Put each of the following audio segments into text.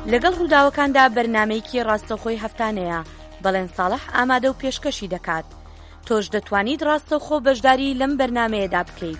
لەگەڵ ڕووداوەکاندا بەرنامەیەکی ڕاستەوخۆی هەفتانەیە بەڵێن ساڵح ئامادە و پێشکەشی دەکات. تۆش دەتوانیت ڕاستەوخۆ بەشداری لەم بەرنامەیەدا بکەیت.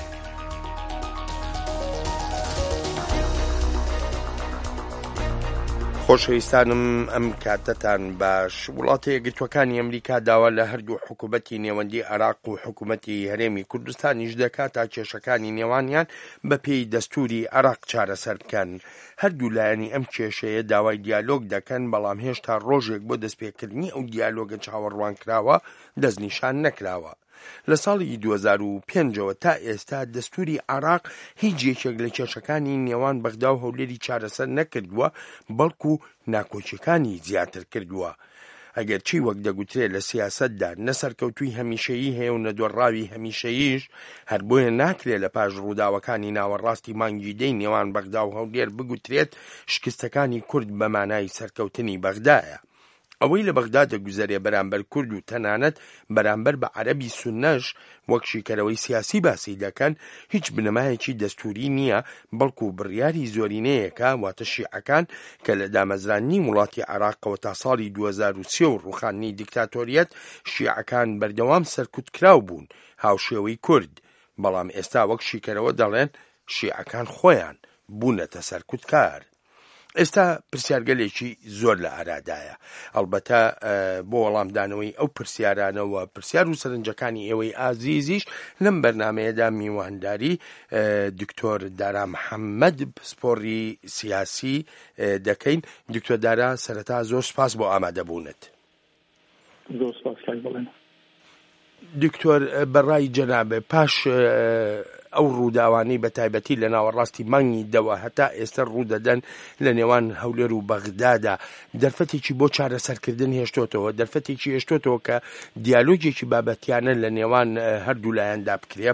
خۆشەویستانم ئەم کاتتان باش. وڵاتە یەکگرتووەکانی ئەمریکا داوا لە هەردوو حکوومەتی نێوەندی عێراق و حکوومەتی هەرێمی کوردستانیش دەکات تا کێشەکانی نێوانیان بە پێی دەستوری عێراق چارەسەر بکەن. هەردوو لایەنی ئەم کێشەیە داوای دیالۆگ دەکەن، بەڵام هێشتا ڕۆژێک بۆ دەستپێکردنی ئەو دیالۆگە چاوەڕوان کراوە دەستنیشان نەکراوە. لە ساڵی 2005ەوە تا ئێستا دەستوری عێراق هیچ یەکێک لە کێشەکانی نێوان بەغدا و هەولێری چارەسەر نەکردووە، بەڵکو ناکۆچیەکانی زیاتر کردووە. ئەگەر چی وەک دەگوترێت لە سیاسەتدا نەسەرکەوتووی هەمیشەیی هەیە و نەدۆڕاوی هەمیشەییش، هەر بۆیە ناکرێت لە پاش ڕووداوەکانی ناوەڕاستی مانگی دەی نێوان بەغدا و هەولێر بگوترێت شکستەکانی کورد بە مانای سەرکەوتنی بەغدایە. ئەوەی لە بەغدا دەگوزارێ بەرامبەر کورد و تەنانەت بەرامبەر بە عەرەبی سوننەش وەک شیکەرەوەی سیاسی باسی دەکەن، هیچ بنەمایەکی دەستوری نییە، بەڵکو بڕیاری زۆرینەیەکە، واتە شیعەکان کە لە دامەزرانی وڵاتی عێراقەوە تا ساڵی 2030 و ڕوخاندنی دیکتاتۆریەت شیعەکان بەردەوام سەرکوت کراو بوون هاوشێوەی کورد، بەڵام ئێستا وەک شیکەرەوە دەڵێن شیعەکان خۆیان بوونەتە سەرکوتکار. ئێستا پرسیارگەلێکی زۆر لە ئارادایە، ئەلبەتە بۆ وەڵامدانەوەی ئەو پرسیارانەوە پرسیار و سەرنجەکانی ئێوەی ئازیزیش لەم بەرنامەیەدا میوانداری دکتۆر دارا محەممەد پسپۆڕی سیاسی دەکەین. دکتۆر دارا، سەرەتا زۆر سپاس بۆ ئامادەبوونت. زۆر سپاس کاک بڵێن. دکتۆر، بەڕای جەنابێ پاش ئەو ڕووداوانەی بە تایبەتی لە ناوەڕاستی مانگی دەوە هەتا ئێستا ڕوودەدەن لە نێوان هەولێر و بەغدادا، دەرفەتێکی بۆ چارەسەرکردن هێشتۆتەوە، دەرفەتێکی هێشتۆتەوە کە دیالۆجێکی بابەتیانە لە نێوان هەردوو لایەندا بکرێ؟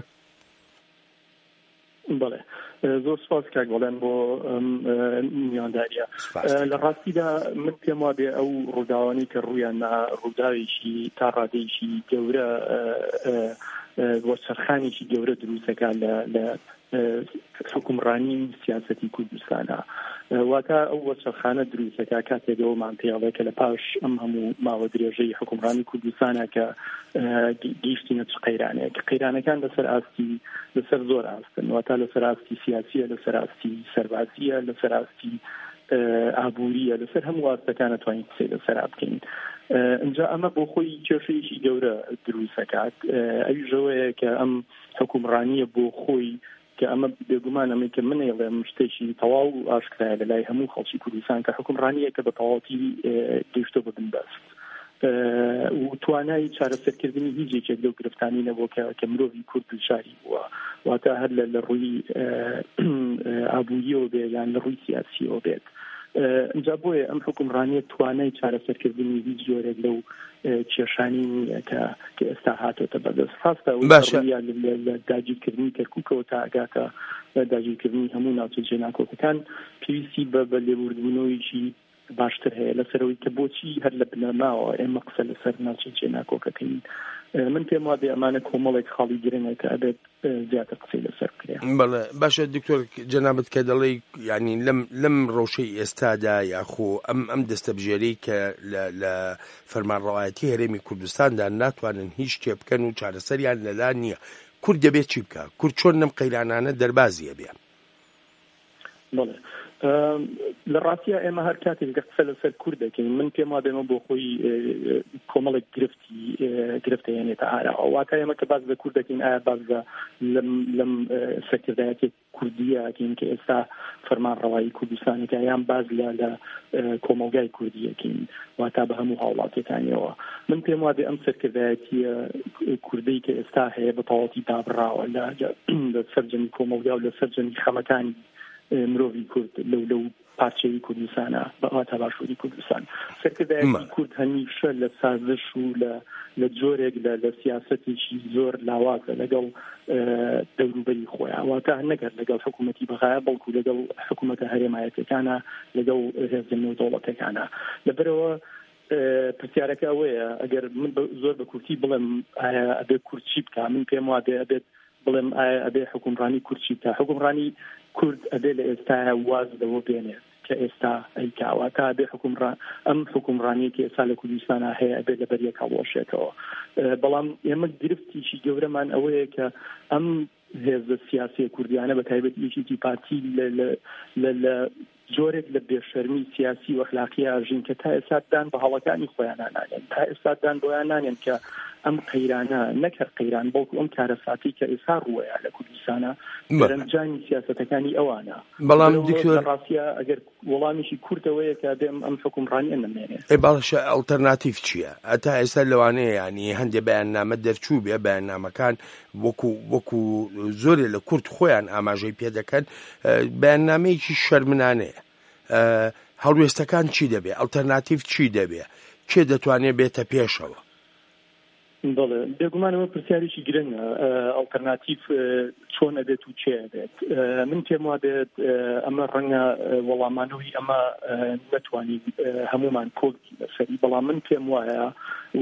بەڵێ، زۆر سپاس کاک بڵێن بۆ میوانداریە. لە ڕاستیدا من پێم وابێ ئەو ڕووداوانی کە ڕوویان ڕووداوێکی تا ڕادەیەکی گەورە بۆ سەرخانێکی گەورە دروستەکە لە حکومڕانی سیاسەتی کوردستانە، واتە ئەو وەسەرخانە دروستەکە کاتێکەوەمان پێڵێ کە لە پاش ئەم هەموو ماوە درێژەی حکومڕانی کوردستانە کە گەیشتینە چ قەیرانەیە، کە قەیرانەکان لەسەر زۆر ئاستن، واتە لەسەر ئاستی سیاسیە، لەسەر ئاستی سەربازیە، لەسەر ئاستی ئابووریە، لەسەر هەموو ئاستەکانە توانین قسەی لەسەر بکەین. اینجا ئەمە بۆ خۆی کێشەیەکی گەورە دروست دەکات. ئەویژەوەیە کە ئەم حکومڕانیە بۆ خۆی کە ئەمە بێگومان ئەمەی کە منێڵێم شتێکی تەواو و ئاشکرایە لە لای هەموو خەڵکی کوردستان کە حکومڕانیە کە بە تەواوەتی گەیشتۆ ببن بەست و توانای چارەسەرکردنی هیچ یەکێک لەو گرفتانی نەبوو کە مرۆڤی کورد دچاری بووە، واتە هەر لە ڕووی ئابووریەوە بێت یان لە ڕووی سیاسیەوە بێت. اینجا بۆیە ئەم حکومڕانیە توانای چارەسەرکردنی هیچ جۆرێک لەو کێشانی کە ئێستا هاتۆتە بەدەست. ڕاستە لە داگیرکردنی کەرکووکەوە تا ئەگاتە داگیرکردنی هەموو ناوچەجێ ناکۆکەکان پێویستی بە لێبوردبوونەوەیکی باشتر هەیە لەسەرەوەی کە بۆچی هەر لە بنەماوە ئێمە قسە لەسەر ناوچەجێ ناکۆکەکەین. من پێم وابێ ئەمانە کۆمەڵێک خاڵی گرنگە کە ئەبێت زیاتر قسەی لەسەر بکرێ. بەڵێ، باشە دکتۆر جەنابەت کە دەڵێ ینی لەم ڕۆژەی ئێستادا یاخۆ ئەم دەستەبژێرەی کە لە فەرمانڕەوایەتی هەرێمی کوردستاندا ناتوانن هیچ شتێ بکەن و چارەسەریان لەلا نییە، کورد دەبێت چی بکە؟ کورد چۆن نەم قەیرانانە دەربازیە بێ؟ بەڵێ، لە ڕاستیە ئێمە هەر کاتێک قسە لەسەر کورد دەکەین، من پێم وابێ ئەمە بۆ خۆی کۆمەڵێک گرفتە هێنێتە ئارا. واتە ئێمە کە باز لە کورد دەکەین، ئایا باز لەم سەرکردایەتی کوردیە ئەکەین کە ئێستا فەرمانڕەوایی کوردستانێکە، یان باز لە کۆمەلگای کوردیەکەین، واتە بە هەموو هاوڵاتیەکانیەوە. من پێم وابێ ئەم سەرکردایەتیە کوردی کە ئێستا هەیە بە تەواوەتی دابڕاوە لە سەرجەمی کۆمەلگا و لە سەرجەمی خەمەکانی مرۆڤی کورد لەو پارچەی کوردستانە بەواتە باشووری کوردستان. سەرکردایەتی کورد هەمیشە لە سازش و لە جۆرێک لە سیاسەتێکی زۆر لاوازە لەگەڵ دەوروبەری خۆیان، واتە نەگەر لەگەڵ حکوومەتی بەغایە بەڵکو لەگەڵ حکوومەتە هەرێمایەتەکانە، لەگەڵ هێزە نێودەوڵەتەکانە. لەبەرەوە پرسیارەکە ئەوەیە ئەگەر من زۆر بە کورتی بڵێم ئایا ئەبێ کورد چی بکە، من پێم وابێ ئەبێت بڵێم ئایا ئەبێ حکومڕانی کورد چی بکە. حکومڕانی کورد ئەبێ لە ئێستاە واز لەوە بێنێت کە ئێستا ئەیکاوە تا بێ ئەم حکومڕانی کە ئێستا لە کوردستانە هەیە بێت لە بەریەک هەڵۆشێتەوە. بەڵام ئێمە گرفتیشی گەورەمان ئەوەیە کە ئەم هێزە سیاسی کوردیانە بە تایبەت یەکێتی پارتی لە جۆرێک لە بێشەرمی سیاسی و ئەخلاقی ئاژین کە تا ئێستادان بە هەڵەکانی خۆیان نانێن، تا ئێستادان بۆیان نانێن کە ئەم قەیرانە نەکە قەیران بەڵکو ئەم کارەساتی کە ئێستا ڕووەیە لە کوردستانە دەرەنجامی سیاسەتەکانی ئەوانە. بەڵام ڕاستیە ئەگەر وەڵامیشی کورتەوەیە کە دێم ئەم حکومڕانیە نەمێنێت. باڵشە ئەڵتەرناتیڤ چییە؟ ئەتا ئێستا لەوانەیە ینی هەندێک بەیاننامە دەرچوو بێ بەیاننامەکان وەکو زۆرێ لە کورد خۆیان ئاماژەی پێ دەکەن بەیاننامەیەکی شەرمنانەیە. هەڵوێستەکان چی دەبێ؟ ئەڵتەرناتیڤ چی دەبێ؟ کێ دەتوانێت بێتە پێشەوە؟ بەڵێ بێگومانەوە پرسیارێکی گرنگە ئەڵتەرناتیڤ چۆن ئەبێت و چێ ئەبێت. من پێم وابێت ئەمە ڕەنگە وەڵامانەوەی ئەمە نەتوانین هەمومان کۆڵی لەسەری، بەڵام من پێم وایە و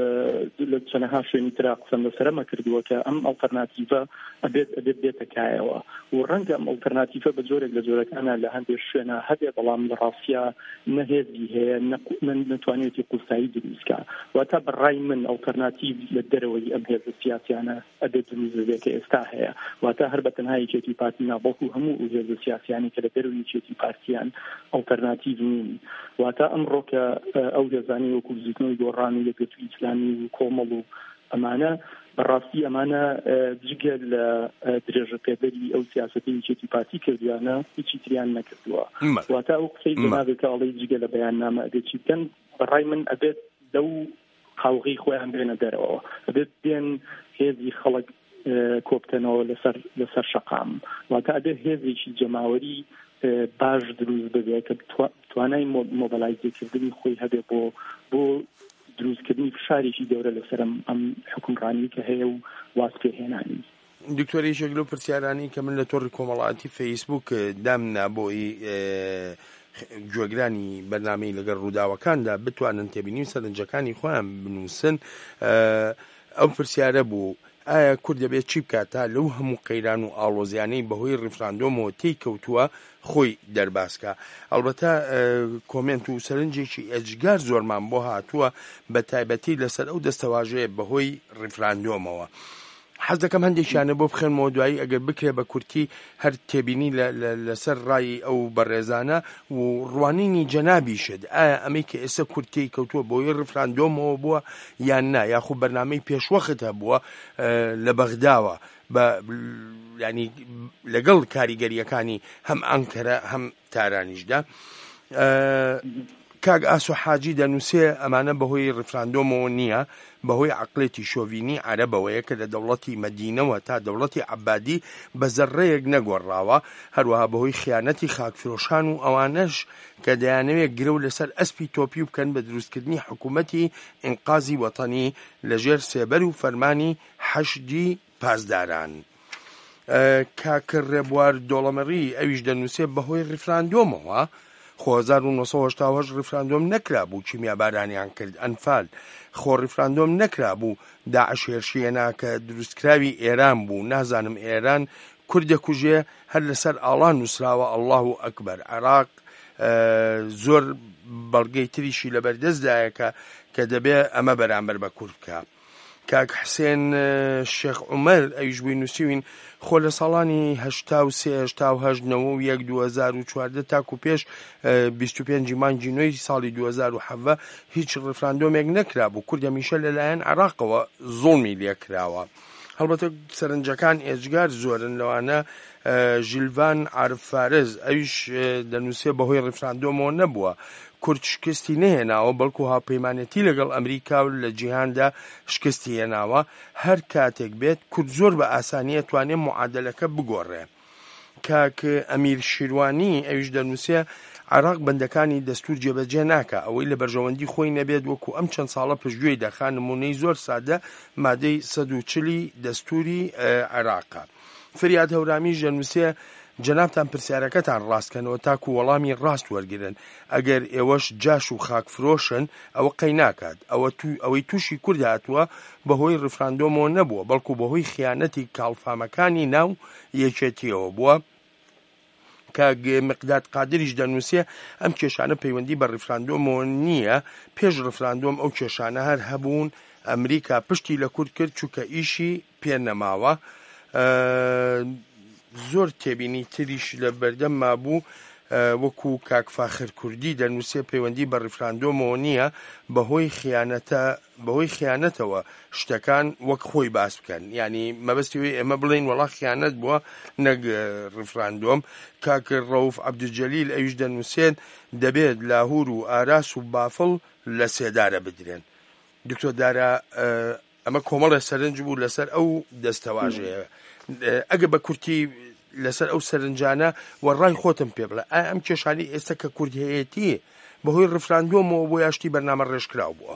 لە چەندەها شوێنی ترا قسەم لەسەرەمە کردووە کە ئەم ئەڵتەرناتیڤە ئەبێت بێتەکایەوە و ڕەنگە ئەم ئەڵتەرناتیڤە بە جۆرێک لە جۆرەکانە لە هەندێک شوێنە هەبێ، بەڵام لە ڕاستیە نەهێزی هەیە نەتوانێتی قوسایی دروستکە. واتە بەڕای من ئەڵتەرناتیڤ لە دەرەوەی ئەم هێزە سیاسیانە ئەبێت دروست بێت کە ئێستا هەیە، واتە هەر بە تەنها یەکێتی پارتی نابڵکو هەموو هێزە سیاسیانی کە لە دەرەوەی یەکێتی پارتیان ئەڵتەرناتیڤ نین. واتە ئەمڕۆ کە ئەو هێزانی وەکو زیکنەوەی گۆڕان و یەکێتی ئیسلامی و کۆمەڵ و ئەمانە بەڕاستی ئەمانە جگە لە درێژە پێدەری ئەو سیاسەتی یەکێتی پارتی کردویانە هیچی تریان نەکردووە. واتە ئەو قسەی جەنابێت ئەڵێ جگە لە بەیاننامە ئەبێت چی بکەن، بەڕای من ئەبێت لەو قاوغی خۆیان بێنە دەرەوە، ئەبێت بێن هێزی خەڵک کۆبتنەوە لەسەر شەقام، واتە ئەبێت هێزێکی جەماوەری باش دروست ببێت کە توانای مۆبەلایزێکردنی خۆی هەبێت بۆ دروستکردنی فشارێکی گەورە لەسەر ئەم حکومڕانی کە هەیە و واز پێهێنانی. دکتۆری شەگلۆ پرسیارانی کە من لە تۆڕی کۆمەڵایەتی فەیسبوک دامنا بۆی گوێگرانی بەرنامەی لەگەڵ ڕووداوەکاندا بتوانن تێبینی و سەرنجەکانی خۆیان بنووسن. ئەو پرسیارە بوو ئایا کورد دەبێت چی بکات تا لەو هەموو قەیران و ئاڵۆزیانەی بەهۆی ڕیفراندۆمەوە تێی کەوتووە خۆی دەرباسکە. ئەڵبەتە کۆمنت و سەرنجێکی ئەجگار زۆرمان بۆ هاتووە بە تایبەتی لەسەر ئەو دەستەواژەیە بەهۆی ڕیفراندۆمەوە. حەز دەکەم هەندێکیانە بۆ بخێن مۆدوایی ئەگەر بکرێ بە کورتی هەر تێبینی لەسەر ڕای ئەو بەڕێزانە و ڕوانینی جەنابیشت. ئایا ئەمەی کە ئێستا کورتی کەوتووە بۆی ڕیفراندۆمەوە بووە یان نا، یاخو بەرنامەی پێشوەختە بووە لە بەغداوە ینی لەگەڵ کاریگەریەکانی هەم ئەنکەرە هەم تارانیشدا. کاک ئاسو حاجی دەنووسێ ئەمانە بەهۆی ڕیفراندۆمەوە نییە، بەهۆی عەقڵێتی شۆڤینی عەرەبەوەیە کە لە دەوڵەتی مەدینەوە تا دەوڵەتی عەبادی بە زەڕەیەک نەگۆڕاوە، هەروەها بەهۆی خیانەتی خاکفرۆشان و ئەوانەش کە دەیانەوێت گرە و لەسەر ئەسپی تۆپی بکەن بە دروستکردنی حکوومەتی ئینقازی وەتەنی لەژێر سێبەر و فەرمانی حەشدی پاسداران. کاک ڕێبوار دۆڵەمەڕی ئەویش دەنووسێ بەهۆی ڕیفراندۆمەوە 1970 ڕیفراندۆم نەکرا بوو چیمیا بارانیان کرد ئەنفال، خۆ ڕیفراندۆم نەکرا بوو داعش هێرشیەنا کە دروستکراوی ئێران بوو، نازانم ئێران کوردە کوژێ هەر لەسەر ئاڵان نووسراوە ئەڵڵاهو ئەکبەر. عێراق زۆر بەڵگەی تریشی لەبەردەستدایە کە دەبێ ئەمە بەرامبەر بە کورد بکە. کاک حسێن شێخ عومەر ئەویش بووی نووسیوین خۆ لە ساڵانی 1970 تاکو پێش 25 مانگی نوێی ساڵی 2007 هیچ ڕیفراندۆمێک نەکرا بوو. کورد هەمیشە لەلایەن عێراقەوە زوڵمی لێکراوە. هەڵبەتە سەرنجەکان ئێجگار زۆرن، لەوانە ژیلڤان عارفارز ئەویش دەنووسێ بەهۆی ڕیفراندۆمەوە نەبووە، کورد شکستی نهێناوە بەڵکو هاوپەیمانەتی لەگەڵ ئەمریکا و لە جیهاندا شکستی هێناوە. هەر کاتێک بێت کورد زۆر بە ئاسانیە توانێت معادلەکە بگۆڕێ. کاک ئەمیر شیروانی ئەویش دەنووسێ عێراق بەندەکانی دەستور جێبەجێ ناکە، ئەوەی لە بەرژەوەندی خۆی نەبێت وەکو ئەم چەند ساڵە پشتگوێی دەخان نمونەی زۆر سادە مادەی 140 دەستوری عێراقە. فریاد هەورامی دەنووسێ جەنابتان پرسیارەکەتان ڕاستکەنەوە تاکو وەڵامی ڕاست وەرگرن، ئەگەر ئێوەش جاش و خاکفرۆشن ئەوە قەی ناکات. ئەوەی تووشی کورد هاتووە بەهۆی ڕیفراندۆمەوە نەبووە، بەڵکو بەهۆی خیانەتی کاڵفامەکانی ناو یەکێتیەوە بووە کە مقداد قادریش دەنووسێ ئەم کێشانە پەیوەندی بە ڕیفراندۆمەوە نییە، پێش ڕیفراندۆم ئەو کێشانە هەر هەبوون، ئەمریکا پشتی لە کورد کرد چووکە ئیشی پێ نەماوە. زۆر تێبینی تریش لە بەردەم مابوو، وەکو کاک فاخر کوردی دەنووسێ پەیوەندی بە ڕیفراندۆمەوە نییە، بەهۆی خیانەتەوە شتەکان وەک خۆی باس بکەن، ینی مەبەستیەوەی ئێمە بڵین وەڵا خیانەت بووە نەک ڕیفراندۆم. کاک ڕەوف عەبدولجەلیل ئەویش دەنووسێن دەبێت لاهور و ئاراس و بافڵ لە سێدارە بدرێن. دکتۆر دارا ئەمە کۆمەڵە سەرنج بوو لەسەر ئەو دەستەواژەیە. ئەگە بە کورتی لەسەر ئەو سەرنجانە وەڕای خۆتم پێ بڵێ، ئایا ئەم کێشانی ئێستا کە کوردهەیەتی بەهۆی ڕیفراندۆمەوە بۆ یاشتی بەرنامە ڕێژکراو بووە؟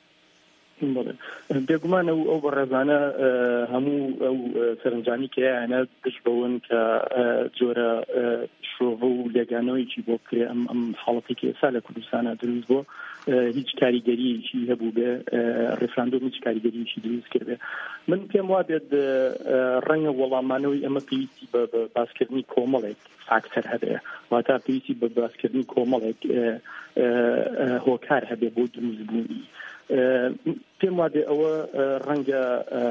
بێگومان ئەو بەڕێزانە هەموو ئەو سەرنجانی کەیانە گشت بەون کە جۆرە شۆڤە و لێگانەوەیکی بۆ کرێ ئەم حاڵەتی کە ئێستا لە کوردستانە دروست بۆ هیچ کاریگەریەکی هەبوو بێ، ڕیفراندۆم هیچ کاریگەریەکی دروست کردێ. من پێم وا بێت ڕەنگە وەڵامانەوەی ئەمە پێویستی بە باسکردنی کۆمەڵێک فاکتەر هەبێ، واتە پێویستی بە باسکردنی کۆمەڵێک هۆکار هەبێ بۆ دروستبوونی. پێم وادێ ئەوە ڕەنگە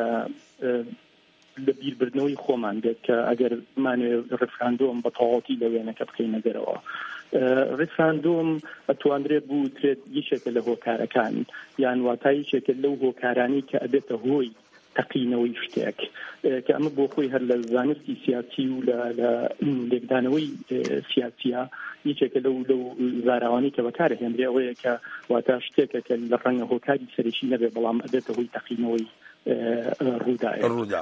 لە بیربردنەوەی خۆمان بێت کە ئەگەر مانوێ ڕیفراندۆم بە تەواوەتی لە وێنەکە بکەینە دەرەوە. ڕیفراندۆم ئەتوانرێت بووترێت یەکێکە لە هۆکارەکان، یان واتای یەکێکە لەو هۆکارانی کە ئەبێتە هۆی تەقینەوەی شتێک، کە ئەمە بۆ خۆی هەر لە زانستی سیاسی و لە لێکدانەوەی سیاسیە یەکێکە لەو زاراوانی کە بەکارهێنرێ ئەوەیە کە واتە شتێکە کە لە ڕەنگە هۆکاری سەرەکی نەبێ بەڵام ئەبێتە هۆی تەقینەوەی ڕووداوە.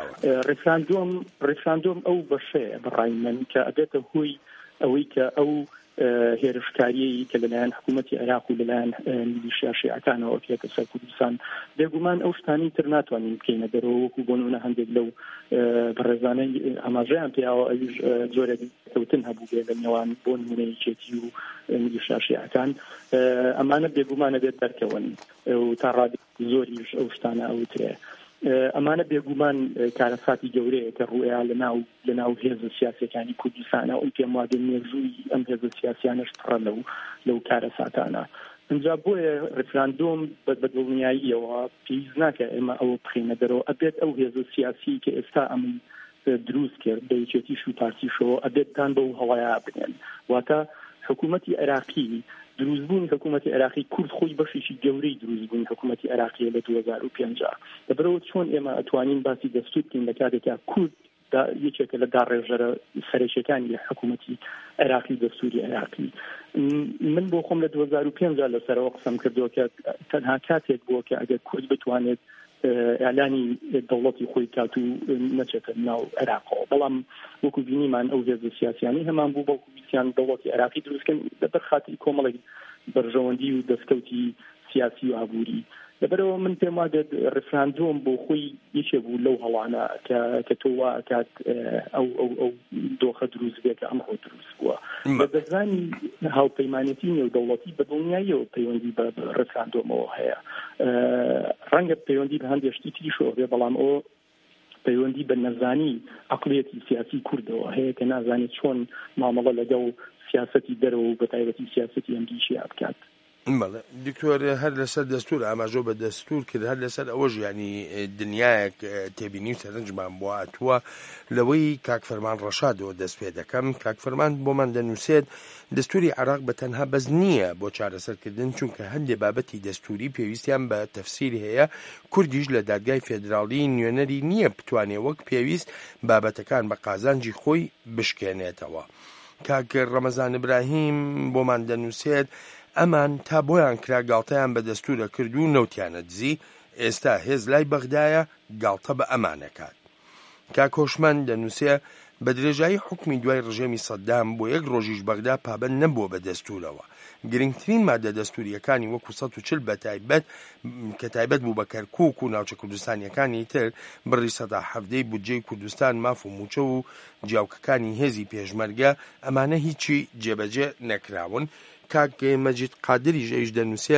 ڕیفراندۆم ئەو بەشەیە بەڕای من کە ئەبێتە هۆی ئەوەی کە ئەو هێرشکاریەی کە لەلایەن حکوومەتی عێراق و لەلایەن میلیشیا شیعەکانەوە پێکە سەر کوردستان بێگومان ئەو شتانی تر ناتوانین بکەینە دەرەوە، وەکو بۆ نمونە هەندێک لەو بەڕێزانەی ئاماژەیان پێیاوە ئەویش جۆرێک کەوتن هەبوو بێ لە نێوان بۆ نمونەیەکێتی و میلیشیا شیعەکان، ئەمانە بێگومانە بێت دەرکەون و تا ڕادی زۆریش ئەو شتانە ئەوترێ. ئەمانە بێگومان کارەساتی گەورەیە کە ڕوویا لەناو هێزە سیاسەکانی کوردستانە و پێم وادە مێژووی ئەم هێزە سیاسیانەش پڕە لەو کارەساتانە. اینجا بۆیە ڕیفراندۆم بە دڵنیاییەوە پێویست ناکە ئێمە ئەوە بخینە دەرەوە، ئەبێت ئەو هێزە سیاسی کە ئێستا ئەم دروست کرد بە یەکێتیش و پارتیشەوە ئەبێتتان بەو هەڵەیە بنێن، واتە حکوومەتی عێراقی دروستبوون حکوومەتی عێراقی کورد خۆی بەشێکی گەورەی دروستبوون حکوومەتی عێراقی لە 2005 لەبەرەوە چۆن ئێمە ئەتوانین باسی دەستور بکەین لە کاتێکا کورد یەکێکە لە داڕێژەرە سەرەکیەکانی حکوومەتی عێراقی دەستوری عێراقی. من بۆ خۆم لە 2005 لەسەرەوە قسەم کردەوە کە تەنها کاتێک بووە کە ئەگەر کورد بتوانێت ئەعلانی دەوڵەتی خۆی کات و نەچێتە ناو عێراقەوە، بەڵام وەکو بینیمان ئەو هێزە سیاسیانی هەمان بوو بەڵکو ویستیان دەوڵەتی عێراقی دروستکەن لەبەر خاتری کۆمەڵێک بەرژەوەندی و دەستکەوتی سیاسی و ئابووری. لەبەرەوە من پێم وایە ڕیفراندۆم بۆ خۆی یەکێک بوو لەو هەڵانە کە تۆ وا ئەکات ئەو دۆخە دروست بێت کە ئەمڕۆ دروست بووە. بە دەزانی هاوپەیمانەتی نێودەوڵەتی بە دڵنیاییەوە پەیوەندی بە ڕیفراندۆمەوە هەیە، ڕەنگە پەیوەندی بە هەندێک شتی تریشەوە بێ، بەڵام ئەوە پەیوەندی بە نەزانی عەقڵیەتی سیاسی کوردەوە هەیە کە نازانێت چۆن مامەڵە لەگەڵ سیاسەتی دەرەوە و بە تایبەتی سیاسەتی ئەمریکا بکات. بەڵێ دکتۆر هەر لەسەر دەستور ئاماژە بە دەستور کرد، هەر لەسەر ئەوەش ینی دنیایەک تێبینی و سەرنجمان بۆ هاتووە لەوەی کاک فەرمان ڕەشادەوە دەست پێ دەکەم. کاک فەرمان بۆمان دەنووسێت دەستوری عێراق بە تەنها بەس نییە بۆ چارەسەرکردن، چونکە هەندێک بابەتی دەستوری پێویستیان بە تەفسیری هەیە، کوردیش لە دادگای فێدراڵی نوێنەری نییە بتوانێت وەک پێویست بابەتەکان بە قازانجی خۆی بشکێنێتەوە. کاک ڕەمەزان ئیبراهیم بۆمان دەنووسێت ئەمان تا بۆیان کرا گاڵتەیان بە دەستورە کرد و نەوتیانە دزی، ئێستا هێز لای بەغدایە گاڵتە بە ئەمانەکات. کاک هۆشمەند دەنووسێ بە درێژایی حکمی دوای ڕژێمی سەدام بۆ یەک ڕۆژیش بەغدا پابەند نەبووە بە دەستورەوە. گرنگترین مادە دەستوریەکانی وەکو 140 بەتایبەت کە تایبەت بوو بە کەرکووک و ناوچە کوردستانیەکانی تر بڕی 117 بودجەی کوردستان ماف و موچە و جیاوکەکانی هێزی پێشمەرگە ئەمانە هیچی جێبەجێ نەکراون. کاک مەجید قادریش ئەویش دەنووسێ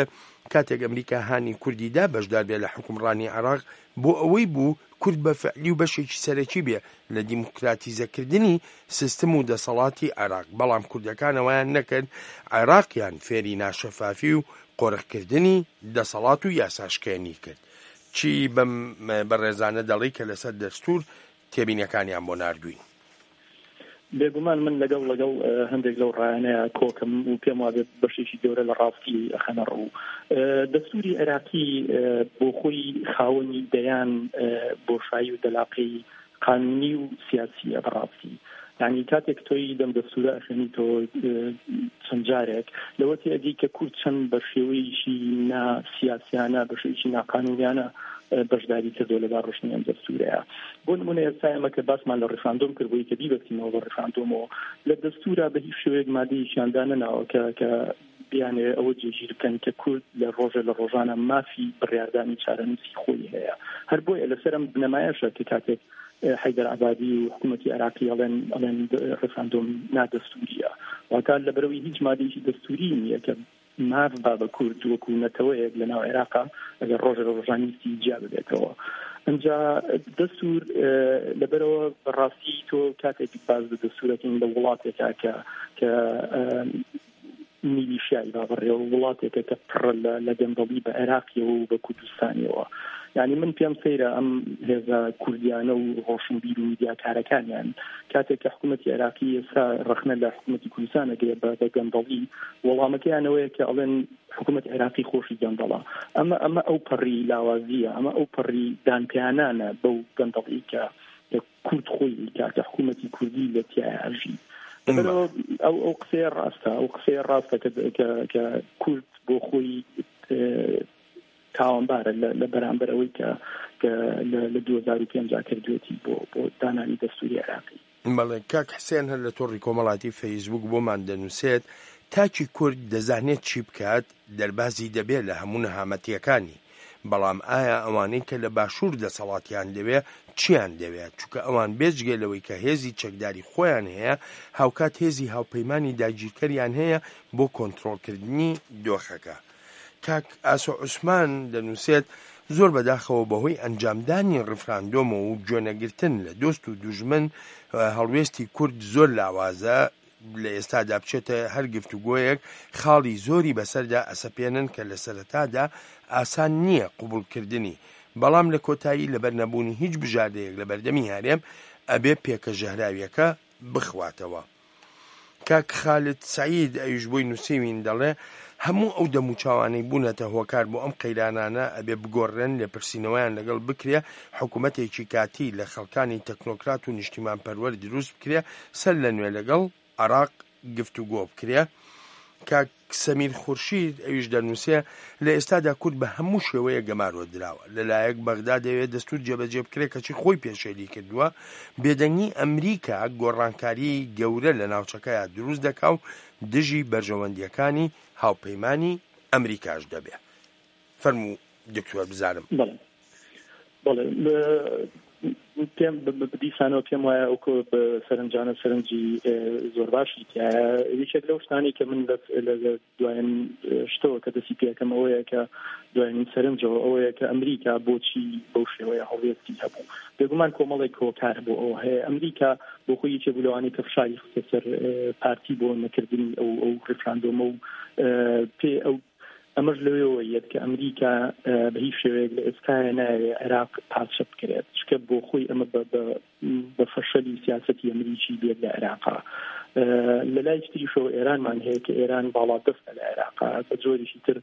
کاتێک ئەمریکا هانی کوردیدا بەشدار بێ لە حکومڕانی عێراق بۆ ئەوەی بوو کورد بە فعلی و بەشێکی سەرەکی بێ لە دیموکراتیزەکردنی سیستم و دەسەڵاتی عێراق. بەڵام کوردەکانەوەیان نەکرد، عێراقیان فێری ناشەفافی و قۆڕەکردنی دەسەڵات و یاساشکێنی کرد. چی بە ڕێزانە دەڵی کە لەسەر دەستور تێبینەکانیان بۆ ناردووین؟ بێگومان من لەگەڵ هەندێک لەو ڕایانەیە کۆکم و پێم وابێت بەشێکی گەورە لە ڕاستی ئەخەنە ڕوو. دەستوری عێراقی بۆ خۆی خاوەنی دەیان بۆشایی و دەلاقەی قانونی و سیاسیە بەڕاستی. یعنی کاتێک تۆی دەم دەستورە ئەخێنی تۆ چەند جارێک لەوە تێگەی کە کورد چەند بە شێوەیەکی ناسیاسیانە بە شێوەیەکی ناقانونیانە بەشداری کردو لەبار ڕۆشنی ئەم دەستورەیە. بۆ نمونە ئێستا ئێمە کە باسمان لە ڕێفراندۆم کرد بۆی کە بیبەستینەوە بە ڕێفراندۆمەوە لە دەستورە بە هیچ شێوەیەک مادەیەکیاندا نەناوە کە بیانێ ئەوە جێگیر بکەن کە کورد لە ڕۆژە لە ڕۆژانە مافی بڕیاردانی چارەنووسی خۆی هەیە. هەر بۆیە لەسەرم بنەمایەشە کە کاتێک حیدەر عەبادی و حکوومەتی عێراقی ئەڵێن ڕێفراندۆم نادەستوریە، واتە لەبەرەوەی هیچ مادەیەکی دەستوری نییە کە ماف با بە کورد وەکو نەتەوەیەک لە ناو عێراقا ئەگەر ڕۆژە لە ڕۆژانیستی جیا ببێتەوە. ئەنجا دەستور لەبەرەوە بەڕاستی تۆ کاتێک باز بە دەستورەکەین لە وڵاتێکا کە میلیشیای بابڕێەوە وڵاتێکە کە پڕە لە گەندەڵی بە عێراقیەوە و بە کوردستانیەوە. یعنی من پێم سەیرە ئەم هێزە کوردیانە و ڕۆشنبیر و میدیاکارەکانیان کاتێک کە حکوومەتی عێراقی ئێستا ڕخنە لە حکوومەتی کوردستان ئەگرێ بە گەندەڵی وەڵامەکەیانەوەیە کە ئەڵێن حکوومەت عێراقی خۆشی گەندەڵە. ئەمە ئەو پەڕی لاوازیە، ئەمە ئەو پەڕی دانپیانانە بەو گەندەڵی کە کورد خۆی کە حکوومەتی کوردی لە تیاژی. ئەو قسەیە ڕاستە کە کورد بۆ خۆی تاوانبارە لە بەرامبەر ئەوەی کە لە 2005 کردوێتی بۆ دانانی دەستوری عێراقی. بەڵێ کاک حسێن هەر لە تۆڕی کۆمەڵاتی فەیسبوک بۆمان دەنووسێت تاچی کورد دەزانێت چی بکات دەربازی دەبێت لە هەموو نەهامەتیەکانی. بەڵام ئایا ئەوانەی کە لە باشوور دەسەڵاتیان دەوێت چیان دەوێت؟ چونکە ئەوان بێجگەلەوەی کە هێزی چەکداری خۆیان هەیە هاوکات هێزی هاوپەیمانی داگیرکەریان هەیە بۆ کۆنتڕۆڵکردنی دۆخەکە. کاک ئاسۆ عوسمان دەنووسێت زۆر بەداخەوە بەهۆی ئەنجامدانی ڕفراندۆمەوە و گوێنەگرتن لە دۆست و دوژمن هەڵوێستی کورد زۆر لاوازە لە ئێستادا بچێتە هەر گفتوگۆیەک خاڵی زۆری بەسەردا ئەسەپێنن کە لە سەرەتادا ئاسان نییە قوبولکردنی، بەڵام لە کۆتایی لەبەر نەبوونی هیچ بژاردەیەک لە بەردەمی هەرێم ئەبێ پێکە ژەهراویەکە بخواتەوە. کاک خالد سعید ئەویش بۆی نووسیوین دەڵێ هەموو ئەو دەموچاوانەی بوونەتە هۆکار بۆ ئەم قەیرانانە ئەبێ بگۆڕێن لێ پرسینەوەیان لەگەڵ بکرێ، حکوومەتێکی کاتی لە خەڵکانی تەکنۆکرات و نیشتیمان پەروەر دروست بکرێ، سەر لە نوێ لەگەڵ عێراق گفتوگۆ بکرێ. کاک سەمیر خورشید ئەویش دەنووسێ لە ئێستادا کورد بە هەموو شێوەیە گەمارۆ دراوە، لەلایەک بەغدا دەوێت دەستور جێبەجێ بکرێ کەچی خۆی پێشێلی کردووە. بێدەنگی ئەمریکا گۆڕانکاری گەورە لە ناوچەکەیە دروست دەکا و دژی بەرژەوەندیەکانی هاوپەیمانی ئەمریکاش دەبێ. فەرموو دکتۆر بزانم. پێم دیسانەوە پێم وایە ئەو بە سەرنجانە سەرنجی زۆر باشی یەکێک لەو شتانی کە من لە دوایین شتەوە کە دەستی پێکەم ئەوەیە کە دوایین سەرنجەوە ئەوەیە کە ئەمریکا بۆچی بەو شێوەیە هەڵوێستی هەبوو. بێگومان کۆمەڵێک کۆکار بۆ ئەوە هەیە. ئەمریکا بۆ خۆی یەکێک بوو لەوانەی کە فشاری خستە سەر پارتی بۆ نەکردنی ئەو ڕێفراندۆمە و پێ ئەو ئەمەش لەوەیەوە یەت کە ئەمریکا بە هیچ شێوەیەک لە ئێستاە نایە عێراق پادشە بکرێت، چکە بۆ خۆی ئەمە بە فەشەلی سیاسەتی ئەمریکی بێت لە عێراقا. لە لای تریشەوە ئێرانمان هەیە کە ئێران باڵا دەستە لە عێراقا، بە جۆرێکی تر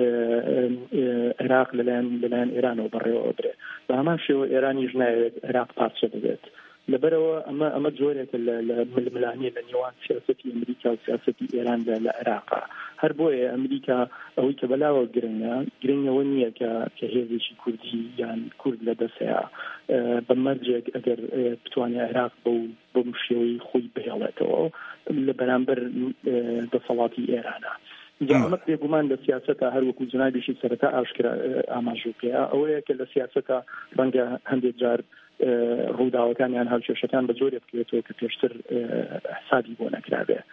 عێراق لەلایەن ئێرانەوە بەڕێوە برێت. بە هەمان شێوە ئێرانیش نایەوێت عێراق پادشە ببێت. لەبەرەوە ئەمە جۆرێکە لە ململانیە لە نێوان سیاسەتی ئەمریکا و سیاسەتی ئێران لە عێراقا. هەر بۆیە ئەمریکا ئەوەی کە بەلاوە گرنگەوە نییە کە هێزێکی کوردی یان کورد لە دەستەیە بە مەرجێک ئەگەر بتوانێت عێراق بۆ شێوەی خۆی بهێڵێتەوە لە بەرامبەر دەسەڵاتی ئێرانە. ئەمە بێگومان لە سیاسەتە هەروەکو جنابیشی سەرەتا ئاشکرا ئاماژووکەیە ئەوەیە کە لە سیاسەتە ڕەنگە هەندێک جار ڕووداوەکانیان هەڵکێشەکان بە جۆرێک بکرێتەوە کە پێشتر حسابی بۆ نەکرابێ.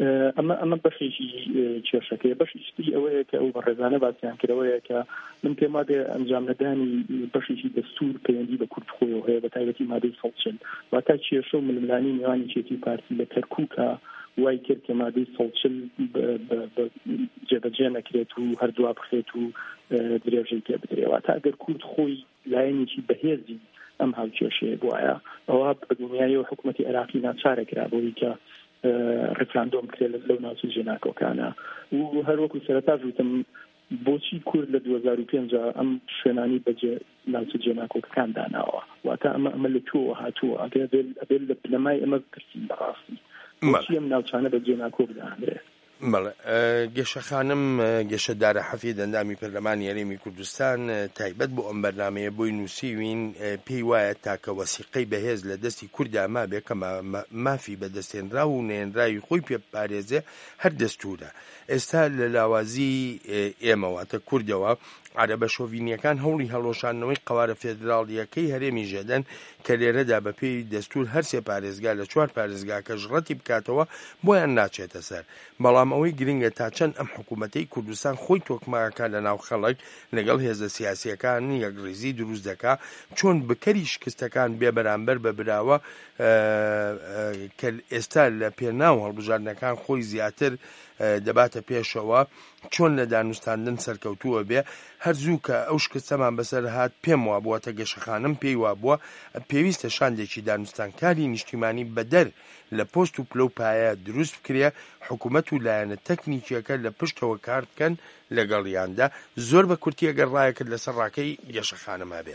ئەمە بەشێکی کێشەکەی بەشیشتی ئەوەیە کە ئەو بەڕێزانە باسییان کردەوەیە کە من پێم وایە ئەنجام نەدانی بەشێکی دەستور پەیوەندی بە کورتخۆیەوە هەیە بە تایبەتی مادەی 140 واتە کێشە و ململانی نێوانی چێتی پارتی لە کەرکووکە وای کرد کە مادەی 140 جێبەجێ نەکرێت و هەردووا بخێت و درێژەی پێ بدرێت واتە ئەگەر کورد خۆی لایەنێکی بەهێزی ئەم هاوکێشەیە بوایە ئەوە بە دنیای و حکوومەتی عێراقی ناچارەکرا بۆی کە ڕفراندۆم کرێت لەو ناوچە جێناکۆکانە و هەروەکو سەرەتا وتم بۆچی کورد لە 2005 ئەم شوێنانی بەجێ ناوچە جێناکۆکەکان داناوە واتە ئەمە لە تۆ هاتووە ئەبێت لە پلەمای ئەمە بکرسین بەڕاستی بۆچی ئەم ناوچانە بەجێ ناکۆک دانرێت بەڵێ گێشە خانم گێشەدارە حەفی دەندامی پەرلەمانی هەرێمی کوردستان تایبەت بۆ ئەم بەرنامەیە بۆی نووسیوین پێی وایە تاکە وەسیقەی بەهێز لە دەستی کووردا مابێ کە مافی بەدەستێنرا و نێنراوی خۆی پێپارێزێ هەر دەستورە ئێستا لە لاوازی ئێمەواتە کوردەوە عەرەبە شۆڤینیەکان هەوڵی هەڵۆشانەوەی قەوارە فێدراڵیەکەی هەرێمی ژێدەن کە لێرەدا بەپێی دەستور هەر سێ پارێزگا لە 4 پارێزگا کە ژڕەتی بکاتەوە بۆیان ناچێتە سەر بەڵام ئەوەی گرنگە تا چەند ئەم حکوومەتەی کوردستان خۆی تۆکماکە لە ناو خەڵک لەگەڵ هێزە سیاسیەکان یەکڕێزی دروست دەکا چۆن بکەری شکستەکان بێ بەرامبەر بە براوە کە ئێستا لە پێناو هەڵبژاردنەکان خۆی زیاتر دەباتە پێشەوە چۆن لە دانوستاندن سەرکەوتووە بێ هەرزوو کە ئەو شکستەمان بەسەر هات پێم وا بووە تە گەشەخانم پێی وا بووە پێویستە شاندێکی دانوستانکاری نیشتیمانی بەدەر لە پۆست و پلە و پایە دروست بکرێ حکوومەت و لایەنە تەکنیکیەکە لە پشتەوە کار بکەن لەگەڵیاندا زۆر بە کورتی ئەگەر ڕایەکرد لەسەر ڕاکەی گەشەخانەما بێ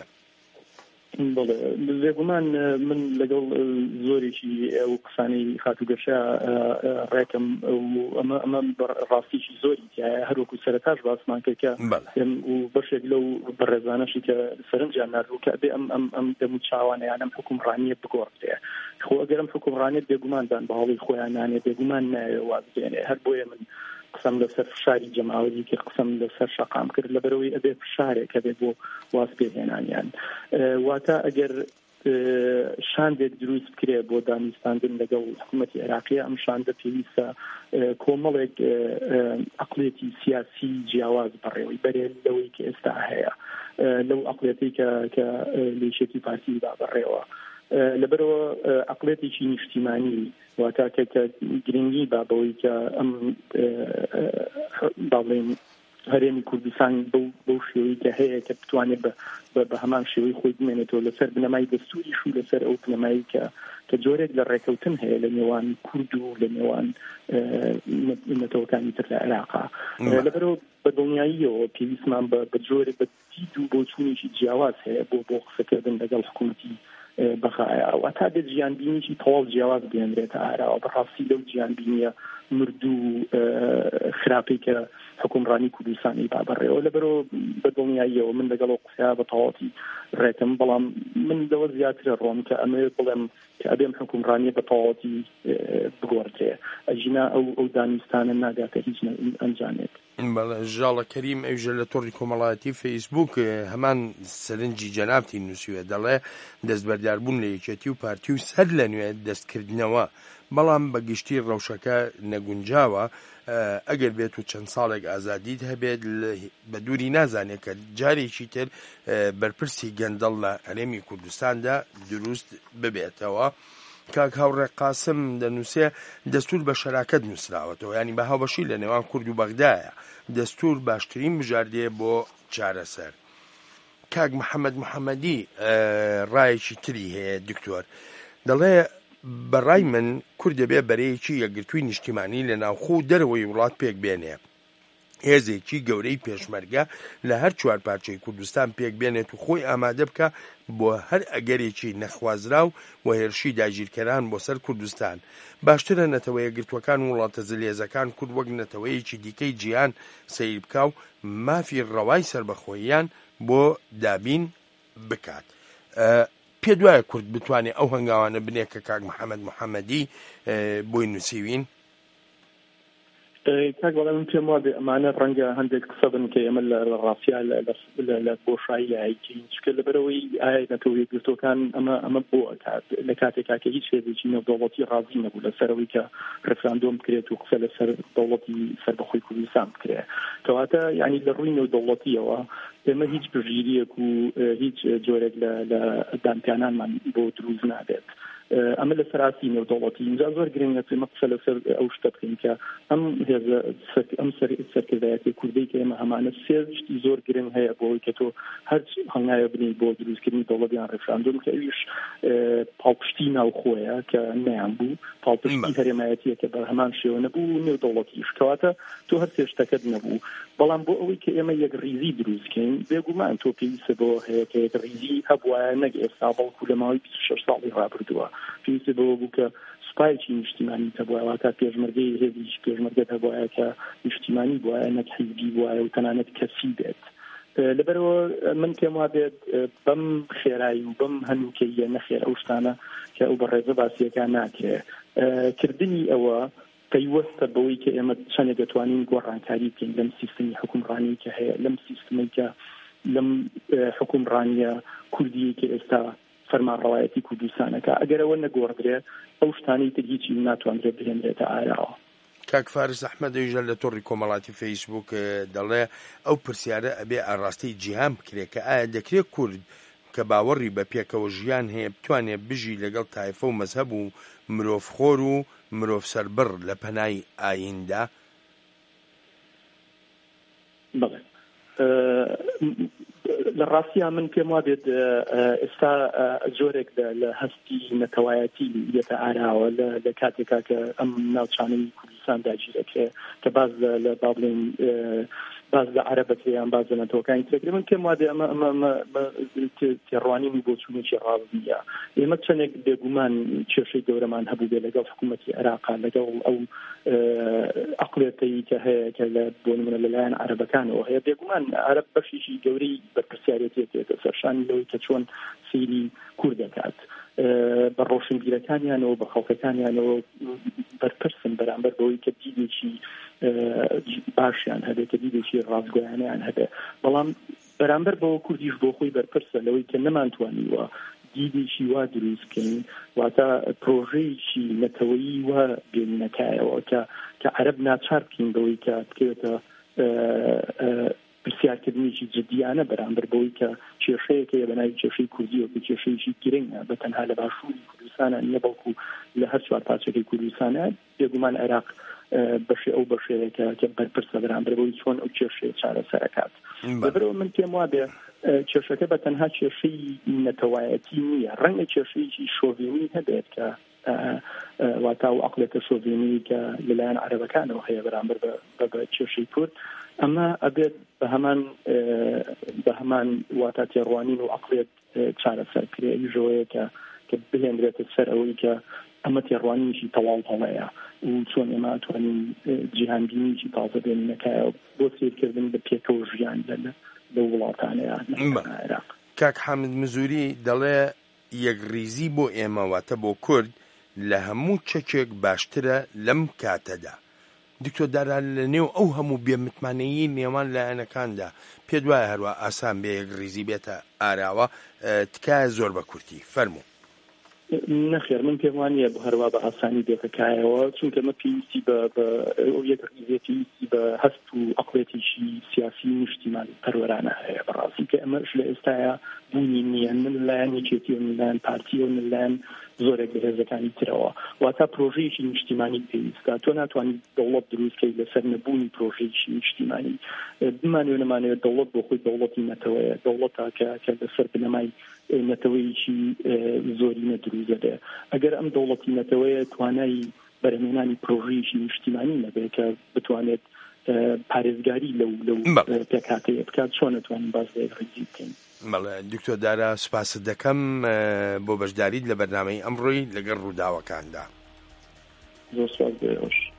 بێگومان من لەگەڵ زۆرێکی ئەو قسانەی خاتوگەشە ڕێکم ئەمە ڕاستیشی زۆری هەروەکو سەرەتاش باسمان کرد کە و بەشێک لەو بەڕێزانەشی کە سەرنجیان نردوو کە بێ ئەم دەمو چاوانەیان ئەم حکومڕانیە بگۆڕێ خۆ ئەگەر ئەم حکومڕانیت بێگوماندان بە هەڵی خۆیان نانێ بێگومان نایە وازێنێ هەر بۆیە من قسم لەسەر فشاری جەماوەری کە قسم لەسەر شەقام کرد لەبەرەوەی ئەبێ فشارێک کە بێت بۆ واز پێهێنانیان واتە ئەگەر شاندێک دروست بکرێ بۆ دانیستاندن لەگەڵ حکوومەتی عێراقیە ئەم شاندە پێویستە کۆمەڵێک عەقڵێتی سیاسی جیاواز بەڕێوەی بەرێ لەوەی کە ئێستا هەیە لەو عەقڵێتی کە لێشێتی پارتی دا بەڕێوە لەبەرەوە عەقڵێتێکی نیشتیمانی واتە کە گرنگی بابەوەی کە ئەم باڵێن هەرێمی کوردستان بەو شێوەی کە هەیە کە بتوانێت بە هەمان شێوەی خۆی بمێنێتەوە لەسەر بنەمای دەستوریش و لەسەر ئەو بنەمایی کە جۆرێک لە ڕێکەوتن هەیە لە نێوان کورد و لە نێوان نەتەوەکانی تر لە عێراقا لەبەرەوە بە دڵنیاییەوە پێویستمان بە جۆرێک بە دید و بۆچوونێکی جیاواز هەیە بۆ قسەکردن لەگەڵ حکوومەتی بەخایەوە تا دێت ژیانبینیی تەواو جیاواز بێنرێتە ئاراوە بەڕاستی لەو ژیانبینیە مردوو خراپەی کە حکومڕانی کوردستانی بابڕێەوە لەبەرەوە بە دڵنیاییەوە من لەگەڵ قسەیا بە تەواوەتی ڕێکم بەڵام من لەوە زیاترە ڕۆم کە ئەمە بڵێم کە ئەبێم حکومڕانیە بە تەواوەتی بگۆڕێ ئەژینا ئەو دانیستانە ناگاتە هیچ ئەنجامێت ژاڵە کەریم ئەوژە لە تۆڕی کۆمەڵایەتی فەیسبوک هەمان سەرنجی جەنابتی نووسیوە دەڵێ دەستبەرداربوون لە یەکێتی و پارتی و سەر لە نوێ دەستکردنەوە بەڵام بە گشتی ڕەوشەکە نەگونجاوە ئەگەر بێت و چەند ساڵێک ئازادیت هەبێت بە دووری نازانێت کە جارێکی تر بەرپرسی گەندەڵ لە هەرێمی کوردستاندا دروست ببێتەوە کاک هاوڕێ قاسم دەنووسێ دەستور بە شەراکەت نووسراوەتەوە ینی بە هاوبەشی لە نێوان کورد و بەغدایە دەستور باشترین بژاردەیە بۆ چارەسەر کاک محەممەد محەممەدی ڕایەکی تری هەیە دکتۆر دەڵێ بەڕای من کورد دەبێ بەرەیەکی یەکگرتووی نیشتیمانی لە ناوخۆ و دەرەوەی وڵات پێک بێنێ هێزێکی گەورەی پێشمەرگە لە هەر چوار پارچەی کوردستان پێک بێنێت و خۆی ئامادە بکە بۆ هەر ئەگەرێکی نەخوازراو و هێرشی داگیرکەران بۆ سەر کوردستان باشترە نەتەوە یەکگرتوەکان و وڵاتە زلێزەکان کورد وەک نەتەوەیەکی دیکەی جیهان سەیر بکە و مافی ڕەوای سربەخۆییان بۆ دابین بکات پێ دوایە کورد بتوانێت ئەو هەنگاوانە بنێ کە کاک محەممەد محەممەدی بۆی نووسیوین کاگوڵە من پێم وابێ ئەمانە ڕەنگە هەندێک قسە بن کە ئێمە لە ڕاستیا لە بۆشایی هایکین چکە لەبەرەوەی ئایا نەتەوە یەکگرتوەکان ئەمە بۆ ئەکات لە کاتێکا کە هیچ شێوێکی نێودەوڵەتی ڕازی نەبوو لەسەرەوەی کە ڕێفراندۆم بکرێت و قسە لەسەر دەوڵەتی سەربەخۆی کوردستان بکرێت کەواتە یعنی لە ڕووی نێودەوڵەتیەوە ئێمە هیچ پژگیریەک و هیچ جۆرێک لە دامپیانانمان بۆ دروست نابێت ئەمە لە سەراسی نێودەوڵەتی اینجا زۆر گرنگە ئێمە قسە لەسەر ئەو شتە بکەین کە ئەم سەرکردایەتی کوردی کە ئێمە هەمانە سێ شتی زۆر گرنگ هەیە بۆی کە تۆ هەر هەنگایە بنین بۆ دروستکردنی دەوڵەتیان ڕێفراندۆم کە ئەویش پاڵپشتی ناوخۆیە کە نەیان بوو پاڵپشتی هەرێمایەتیە کە بە هەمان شێوە نەبوو نێودەوڵەتیش کەواتە تۆ هەر سێ شتەکەت نەبوو بەڵام بۆ ئەوەی کە ئێمە یەک ریزی دروستکەین بێگومان تۆ پێویستە بۆ هەیە کە یەک ریزی هەبووە نەک ئێستا بەڵکو لە ماوەی 26 ساڵی ڕابردووە پێویستە بەوە بوو کە سوپایکی نیشتیمانی هەبووە تا پێشمەرگەی هێزیش پێشمەرگەت هەبووە کە نیشتیمانی بووە نەک حیزبی بووە و تەنانەت کەسی بێت لەبەرەوە من پێم وابێت بەم خێرایی و بەم هەنووکەیە نەخێر ئەو شتانە کە ئەو بەڕێزە باسیەکان ناکرێ کردنی ئەوە پەیوەستە بەوەی کە ئێمە چەندێک دەتوانین گۆڕانکاری بکەین لەم سیستەمی حکومڕانی کە هەیە لەم سیستەمی کە لەم حکومڕانیە کوردی کە ئێستا فەرمانڕەوایەتی کوردستانەکە ئەگەر ئەوە نەگۆڕدرێت ئەو شتانەی تر هیچی ناتوانرێت بهێنرێتە ئاراوە کاک فارس ئەحمەدەویژە لە تۆڕی کۆمەڵاتی فەیسبوک دەڵێ ئەو پرسیارە ئەبێ ئاڕاستی جیهان بکرێت کە ئایا دەکرێت کورد کە باوەڕی بە پێکەوە ژیان هەیە بتوانێت بژی لەگەڵ تایفە و مەزهەب و مرۆڤخۆر و مرۆڤ سەربڕ لە پەنای ئاییندا؟ بەڵێ لە ڕاستیان من پێم وابێت ئێستا جۆرێک لە هەستی نەتەوایەتی لێتە ئاراوە لە کاتێکا کە ئەم ناوچانەی کوردستان داگیرەکرێ کە باز لە بابلین باز لە عەرەبەکەیان باز لە نەتەوەکانی ترەکرێ من پێم وابێ ئەمە تێڕوانینی بۆ چوونێکی ڕازیە ئێمە چەندێک بێگومان کێشەی گەورەمان هەبوو بێ لەگەڵ حکوومەتی عێراقا لەگەڵ ئەو عەقڵێتەی کە هەیە کە بۆ نمونە لەلایەن عەرەبەکانەوە هەیە بێگومان عەرەب بەشێکی گەورەی بەرپرسیارەتێتێتە سەرشانی لەوەی کە چۆن سەیری کوورد دەکات بە ڕۆشنبیرەکانیانەوە بە خەڵکەکانیانەوە بەرپرسن بەرامبەر بەوەی کە دیدێکی باشیان هەبێ کە دیدێکی ڕازگۆیانیان هەبێ بەڵام بەرامبەر بەوە کوردیش بۆ خۆی بەرپرسە لەوەی کە نەمانتوانیوە دیدێکی وا دروستکەین واتە پرۆژەیەکی نەتەوەیی وا بێنینەکایەوە کە عەرەب ناچار بکەین بەوەی کە بکەوێتە پرسیارکردنیی جدیانە بەرامبەر بەوەی کە کێشەیەکە بەناوی کێشەی کوردیەوە کە کێشەیەکی گرنگە بە تەنها لە باشووری کوردستانە نییە بەڵکو لە هەر چوار پارچەکەی کوردستانە بێگومان عێراق بەشێ ئەو بەشەیەکە کە بەرپرسە بەرامبەر بەوەی چۆن ئەو کێشەیە چارەسەرەکات لەبەرەوە من پێم وابێ کێشەکە بە تەنها کێشەی نەتەوایەتی نییە ڕەنگە کێشەیەکی شۆڤینی هەبێت کە واتا و عەقڵێتە شۆڤینی کە لەلایەن عەرەبەکانەوە هەیە بەرامبەر بە کێشەی کورد ئەمە ئەبێت بە هەمان واتا تێڕوانین و عەقڵێت چارەسەرکرێ ژەوەیە کە بهێنرێتە سەر ئەوەی کە ئەمە تێڕوانینیشی تەواو هەڵەیە و چۆن ئێمە توانین جیهانبینیی تازە بێنینەکایە بۆ سیرکردن بە پێکەوە ژیان لە وڵاتانەیە عێراق. کاک حامد مزوری دەڵێ یەکریزی بۆ ئێمەواتە بۆ کورد لە هەموو چەکێک باشترە لەم کاتەدا. دکتۆر دارا لە نێو ئەو هەموو بێمتمانەیی نێوان لایەنەکاندا پێ دوایە هەروە ئاسان بێ یەکریزی بێتە ئاراوە تکایە زۆر بە کورتی فەرموو. نەخێر من پێم وانییە هەروە بە ئاسانی دێتەکایەوە چونکە مە پێویستی بە ئەو یەکریزێتی بە هەست و عەقڵێتیشی سیاسی نیشتیمانی پەروەرانە هەیە بەڕاستی کە ئەمەش لە ئێستاە بوونی نییە من لایەن یەکێتی و لایەن پارتی و لایەن زۆرێک لە هێزەکانی ترەوە واتە پرۆژەیەکی نیشتیمانی پێویستە تۆ ناتوانیت دەوڵەت دروستکەی لەسەر نەبوونی پرۆژەیەکی نیشتیمانی بمانوێ نەمانوێت دەوڵەت بۆ خۆی دەوڵەتی نەتەوەیە دەوڵەتە کە لەسەر بنەمای نەتەوەیەکی زۆری نەدروست دەبێ ئەگەر ئەم دەوڵەتی نەتەوەیە توانایی بەرهێنانی پرۆژەیەکی نیشتیمانی نەبێت کە بتوانێت پارێزگاری لەو پێکهاتەیە بکات چۆن نەتوانین باز لە یەکریزی بکەین. بەڵێ دکتۆر دارا سوپاست دەکەم بۆ بەشداریت لە بەرنامەی ئەمڕۆی لەگەڵ ڕووداوەکاندا. زۆر سوپاس.